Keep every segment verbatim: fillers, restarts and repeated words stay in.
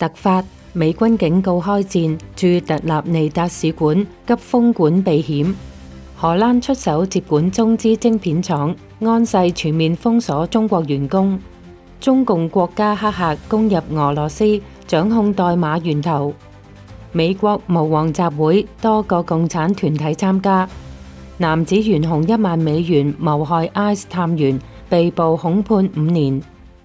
突發，美軍警告開戰，駐特立尼達使館急封館避險。荷蘭出手接管中資晶片廠，安誓全面封鎖中國員工。中共國家黑客攻入俄羅斯，掌控代碼源頭。美國巫王集會，多個共產團體參加。男子懸紅一萬美元謀害 I C E 探員，被捕恐判五年。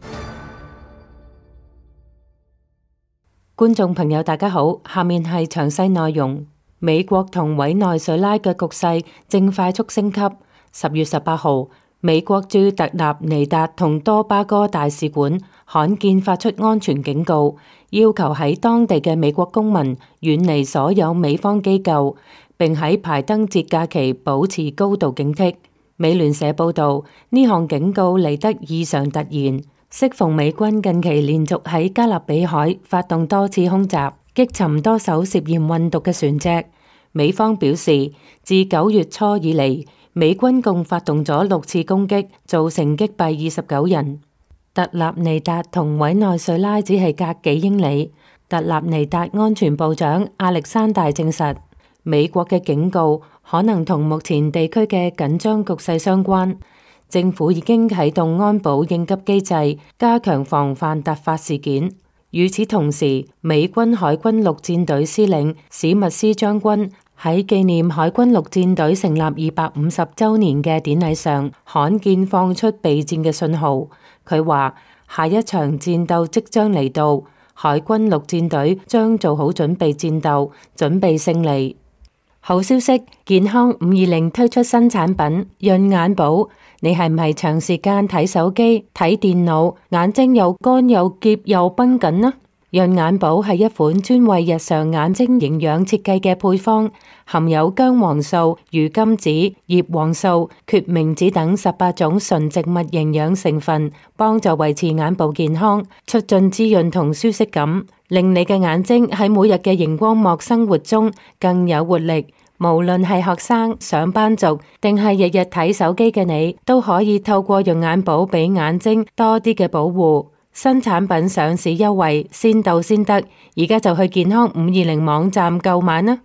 觀眾朋友大家好，下面係詳細內容。美國同委內瑞拉嘅局勢正快速升級。十月十八號，美國駐特立尼達同多巴哥大使館罕見發出安全警告，要求喺當地嘅美國公民遠離所有美方機構，並喺排燈節假期保持高度警惕。美聯社報道，呢項警告嚟得異常突然，適逢美軍近期連續喺加勒比海發動多次空襲，擊沉多艘涉嫌運毒嘅船隻。美方表示，自九月初以嚟，美軍共發動咗六次攻擊，造成擊斃二十九人。特立尼達同委內瑞拉只係隔幾英里。特立尼達安全部長亞歷山大證實，美國嘅警告可能同目前地區嘅緊張局勢相關。政府已經啟動安保應急機制，加強防範突發事件。與此同時，美軍海軍陸戰隊司令史密斯將軍喺紀念海軍陸戰隊成立二百五十週年嘅典禮上，罕見放出備戰嘅信號。佢話：下一場戰鬥即將嚟到，海軍陸戰隊將做好準備戰鬥，準備勝利。好消息，健康五二零推出新產品潤眼寶。你係唔係長時間睇手機、睇電腦，眼睛又乾又澀又繃緊呢？潤眼寶係一款專為日常眼睛營養設計嘅配方，含有薑黃素、魚甘子、葉黃素、決明子等十八種純植物營養成分，幫助維持眼部健康，促進滋潤同舒適感，令你嘅眼睛喺每日嘅熒光幕生活中更有活力。無論係學生、上班族，定係日日睇手機嘅你，都可以透過潤眼寶俾眼睛多啲嘅保護。新產品上市優惠，先到先得，而家就去健康五二零網站購買啦。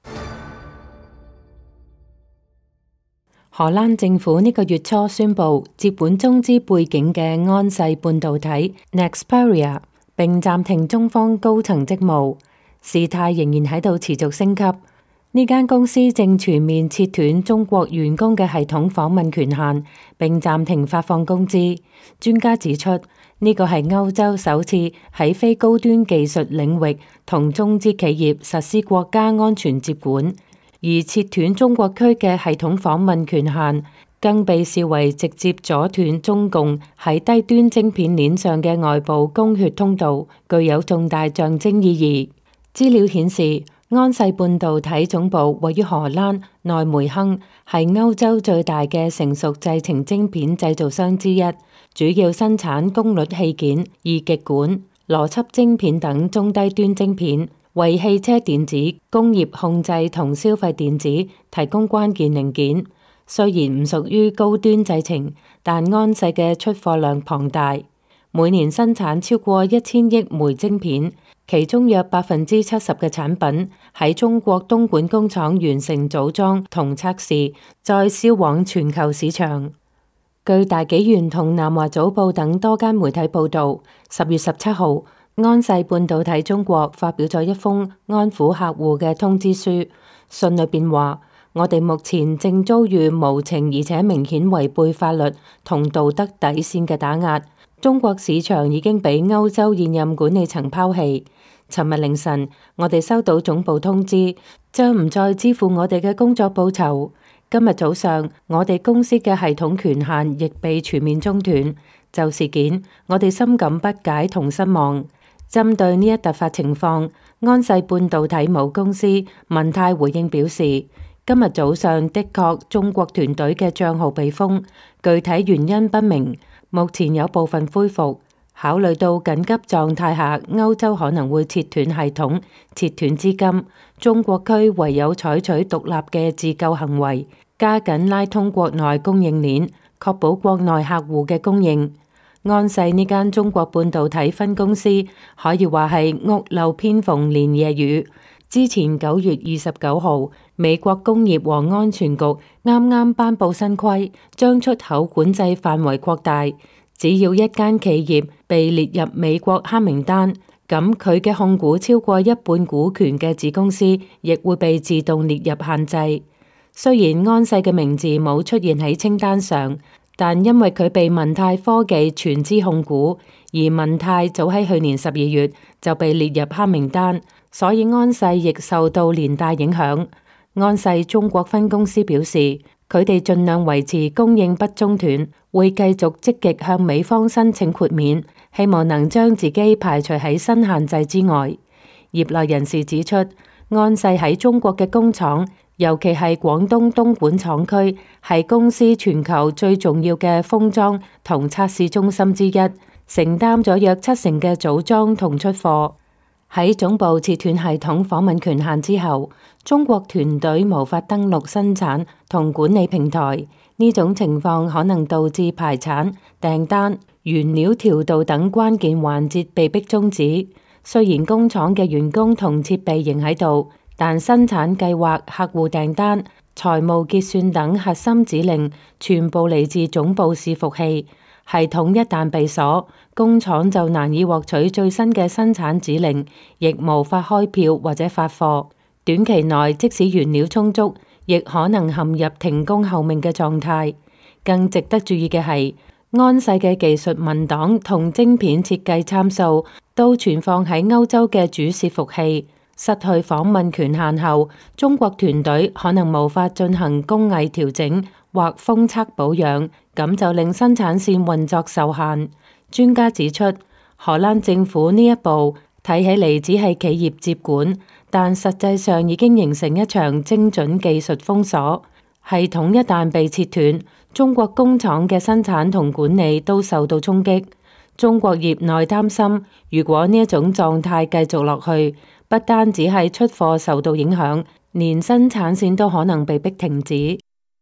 荷蘭政府呢個月初宣布接管中資背景嘅安誓半導體 Nexperia， 並暫停中方高層職務，事態仍然喺度持續升級。呢間公司正全面切斷中國員工嘅系統訪問權限，並暫停發放工資。專家指出，呢個係歐洲首次喺非高端技術領域同中資企業實施國家安全接管，而切斷中國區嘅系統訪問權限，更被視為直接阻斷中共喺低端晶片鏈上嘅外部供血通道，具有重大象徵意義。資料顯示，安誓半導體總部位於荷蘭內梅亨，係歐洲最大嘅成熟製程晶片製造商之一，主要生產功率器件、二極管、邏輯晶片等中低端晶片，為汽車電子、工業控制同消費電子提供關鍵零件。雖然唔屬於高端製程，但安誓嘅出貨量龐大，每年生產超過一千億枚晶片。其中約百分之七十嘅產品喺中國東莞工廠完成組裝同測試，再銷往全球市場。據大紀元同南華早報等多間媒體報道，十月十七號，安誓半導體中國發表咗一封安撫客戶嘅通知書，信裏邊話：我哋目前正遭遇無情而且明顯違背法律同道德底線嘅打壓。中國市場已經被歐洲現任管理層拋棄。尋日凌晨，我哋收到總部通知，將唔再支付我哋嘅工作報酬。今日早上，我哋公司嘅系統權限亦被全面中斷。就事件，我哋深感不解同失望。針對呢一突發情況，安誓半導體母公司文泰回應表示，今日早上的確中國團隊嘅賬號被封，具體原因不明。目前有部分恢復，考慮到緊急狀態下歐洲可能會切斷系統、切斷資金，中國區唯有採取獨立嘅自救行為，加緊拉通國內供應鏈，確保國內客戶嘅供應。 安世呢間中國半導體分公司可以話係屋漏偏逢連夜雨。之前九月二十九號，美國工業和安全局啱啱頒布新規，將出口管制範圍擴大。只要一間企業被列入美國黑名單，咁佢嘅控股超過一半股權嘅子公司亦會被自動列入限制。雖然安世嘅名字冇出現喺清單上，但因為佢被文泰科技全資控股，而文泰早喺去年十二月就被列入黑名單，所以安世亦受到連帶影響。安世中國分公司表示，佢哋盡量維持供應不中斷，會繼續積極向美方申請豁免，希望能將自己排除喺新限制之外。業內人士指出，安世喺中國嘅工廠，尤其係廣東東莞廠區，係公司全球最重要嘅封裝同測試中心之一，承擔咗約七成嘅組裝同出貨。喺總部切斷系統訪問權限之後，中國團隊無法登錄生產同管理平台，呢種情況可能導致排產、訂單、原料調度等關鍵環節被迫終止。雖然工廠嘅員工同設備仍喺度，但生產計劃、客戶訂單、財務結算等核心指令全部嚟自總部伺服器。系統一旦被鎖，工廠就難以獲取最新嘅生產指令，亦無法開票或者發貨。短期內，即使原料充足，亦可能陷入停工候命嘅狀態。更值得注意嘅係，安世嘅技術文檔同晶片設計參數都存放喺歐洲嘅主伺服器。失去訪問權限後，中國團隊可能無法進行工藝調整或封測保養，咁就令生產線運作受限。專家指出，荷蘭政府呢一步睇起嚟只係企業接管，但實際上已經形成一場精準技術封鎖。系統一旦被切斷，中國工廠嘅生產同管理都受到衝擊。中國業內擔心，如果呢一種狀態繼續落去，不單止係出貨受到影響，連生產線都可能被迫停止。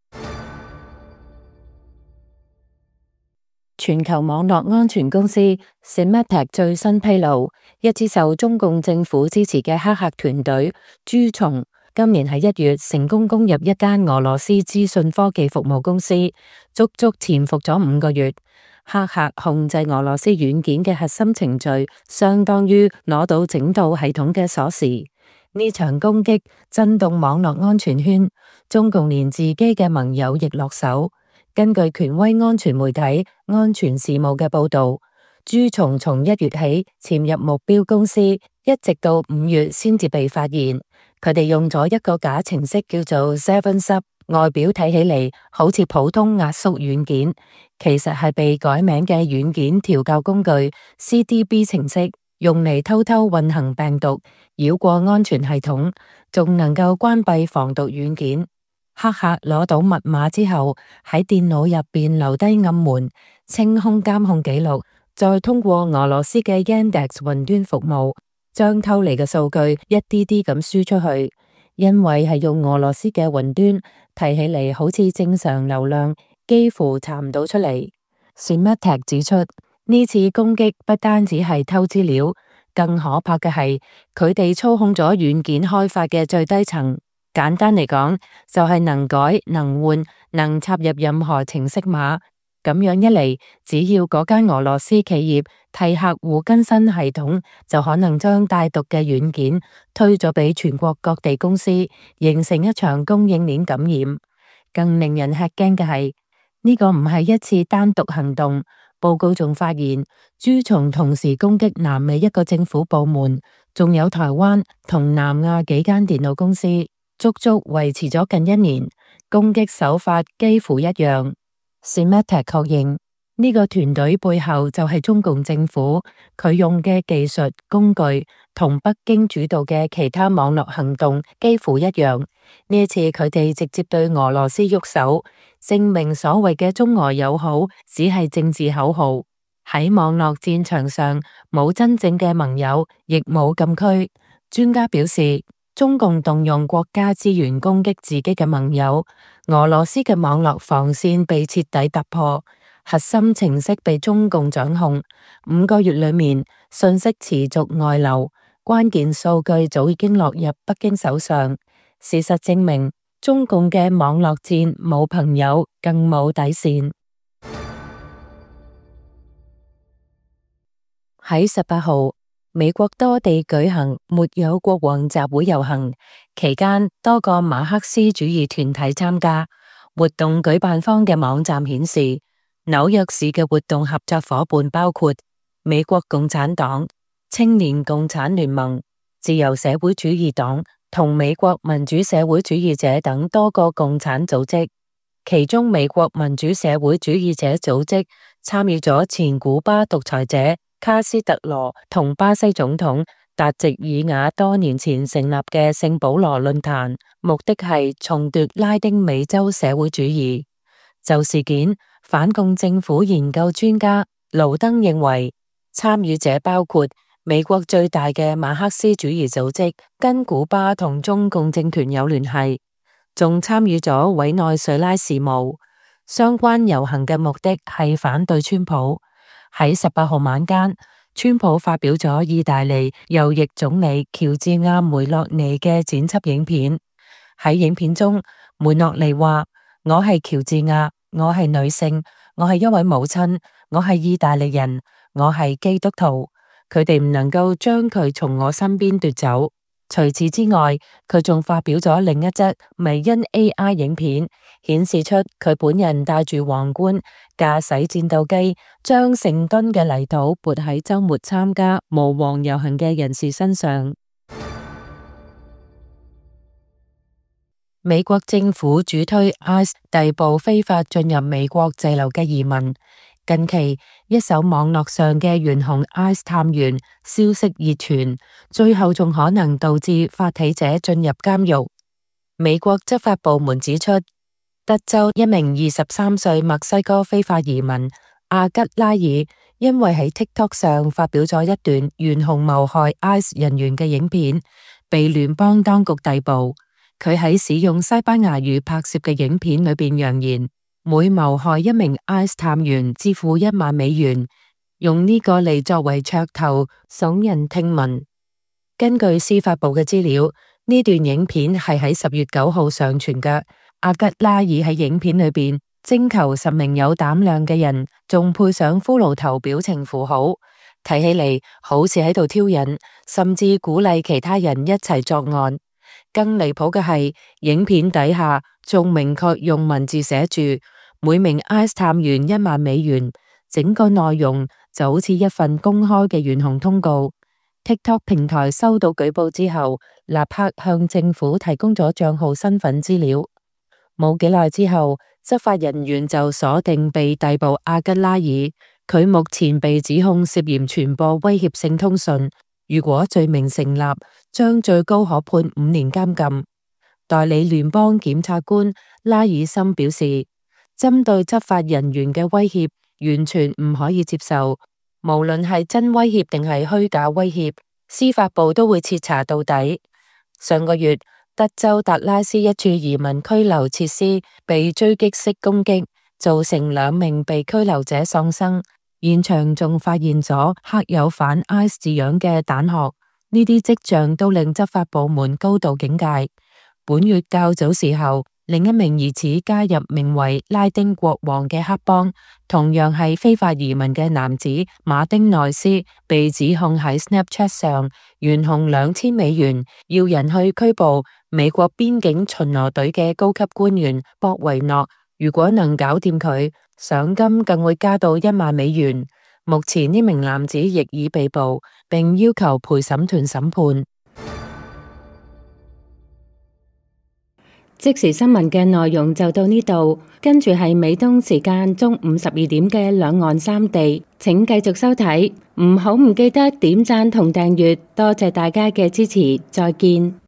全球網絡安全公司 Symantec 最新披露，一支受中共政府支持嘅黑客團隊蛀蟲，今年喺一月成功攻入一間俄羅斯資訊科技服務公司，足足潛伏咗五個月。黑客控制俄羅斯軟件嘅核心程序，相當於攞到整套系統嘅鎖匙。呢場攻擊震動網絡安全圈，中共連自己嘅盟友亦落手。根據權威安全媒體安全事務嘅報道，蛀蟲從一月起潛入目標公司，一直到五月先至被發現。佢哋用咗一個假程式叫做 SevenSub， 外表睇起嚟好似普通壓縮軟件，其實係被改名嘅軟件調校工具 C D B 程式，用嚟偷偷運行病毒，繞過安全系統，仲能夠關閉防毒軟件。黑客攞到密碼之後，喺電腦入邊留低暗門，清空監控記錄，再通過俄羅斯嘅 Yandex 雲端服務，將偷嚟嘅數據一啲啲咁輸出去。因為係用俄羅斯嘅雲端，睇起嚟好似正常流量，幾乎查唔到出嚟。Symantec 指出，呢次攻擊不單止係偷資料，更可怕嘅係佢哋操控咗軟件開發嘅最低層。簡單嚟講，就係能改、能換、能插入任何程式碼。咁樣一嚟，只要嗰間俄羅斯企業替客戶更新系統，就可能將帶毒嘅軟件推咗俾全國各地公司，形成一場供應鏈感染。更令人吃驚嘅係，呢個唔係一次單獨行動。報告仲發現，蛀蟲同時攻擊南美一個政府部門，仲有台灣同南亞幾間電腦公司。足足維持咗近一年，攻擊手法幾乎一樣。Symantec 確認呢個團隊背後就係中共政府，佢用嘅技術工具同北京主導嘅其他網絡行動幾乎一樣。呢一次佢哋直接對俄羅斯喐手，證明所謂嘅中俄友好只係政治口號。喺網絡戰場上冇真正嘅盟友，亦冇禁區。專家表示，中共動用國家資源攻擊自己嘅盟友，俄羅斯嘅網絡防線被徹底突破。 核心程式被中共掌控。五個月裏面，信息持續外流，關鍵數據早已經落入北京手上。事實證明，中共嘅網絡戰冇朋友，更冇底線。喺十八號，美國多地舉行沒有國王集會遊行，期間多個馬克思主義團體參加。活動舉辦方嘅網站顯示，紐約市嘅活動合作夥伴包括美國共產黨、青年共產聯盟、自由社會主義黨同美國民主社會主義者等多個共產組織。其中，美國民主社會主義者組織參與咗前古巴獨裁者卡斯特羅同巴西總統達席爾瓦多年前成立嘅聖保羅論壇，目的係重奪拉丁美洲社會主義。就事件，反共政府研究專家盧登認為，參與者包括美國最大嘅馬克思主義組織，跟古巴同中共政權有聯繫，仲參與咗委內瑞拉事務。相關遊行嘅目的係反對川普。喺十八號晚間，川普發表咗意大利右翼總理喬治亞梅洛尼嘅剪輯影片。喺影片中，梅洛尼話：我係喬治亞，我係女性，我係一位母親，我係意大利人，我係基督徒。佢哋唔能夠將佢從我身邊奪走。除此之外，佢仲發表咗另一則迷因 A I 影片，顯示出佢本人戴住皇冠，駕駛戰鬥機，將成噸嘅泥土撥喺周末參加無黃遊行嘅人士身上。美國政府主推 I C E 逮捕非法進入美國滯留嘅移民。近期，一艘網絡上嘅懸紅 I C E 探員消息熱傳，最後仲可能導致發起者進入監獄。美國執法部門指出，德州一名二十三歲墨西哥非法移民阿吉拉爾，因為喺 TikTok 上發表咗一段懸紅謀害 I C E 人員嘅影片，被聯邦當局逮捕。佢喺使用西班牙語拍攝嘅影片裏邊揚言，每謀害一名 I C E 探員支付一萬美元，用呢個嚟作為噱頭，聳人聽聞。根據司法部嘅資料，呢段影片係喺十月九號上傳嘅。阿吉拉爾喺影片裏邊徵求十名有膽量嘅人，仲配上骷髏頭表情符號，睇起嚟好似喺度挑釁，甚至鼓勵其他人一齊作案。更離譜嘅係，影片底下仲明確用文字寫住每名 I C E 探員一萬美元，整個內容就好似一份公開嘅懸紅通告。TikTok 平台收到舉報之後，立刻向政府提供咗賬號身份資料。冇幾耐之後，執法人員就鎖定被逮捕阿吉拉爾，佢目前被指控涉嫌傳播威脅性通訊。如果罪名成立，將最高可判五年監禁。代理聯邦檢察官拉爾森表示，針對執法人員嘅威脅完全唔可以接受，無論係真威脅定係虛假威脅，司法部都會徹查到底。上個月，德州達拉斯一處移民拘留設施被狙擊式攻擊，造成兩名被拘留者喪生。現場仲發現咗刻有反 I C E 字樣嘅彈殼，呢啲跡象都令執法部門高度警戒。本月較早時候，另一名疑似加入名為拉丁國王嘅黑幫，同樣係非法移民嘅男子馬丁內斯，被指控喺 Snapchat 上懸紅兩千美元，要人去拘捕美國邊境巡邏隊嘅高級官員博維諾。如果能搞掂佢，賞金更會加到一萬美元。目前呢名男子亦已被捕，並要求陪審團審判。即時新聞嘅內容就到呢度，跟住係美東時間中午十二點嘅兩岸三地，請繼續收睇，唔好唔記得點讚同訂閱，多謝大家嘅支持，再見。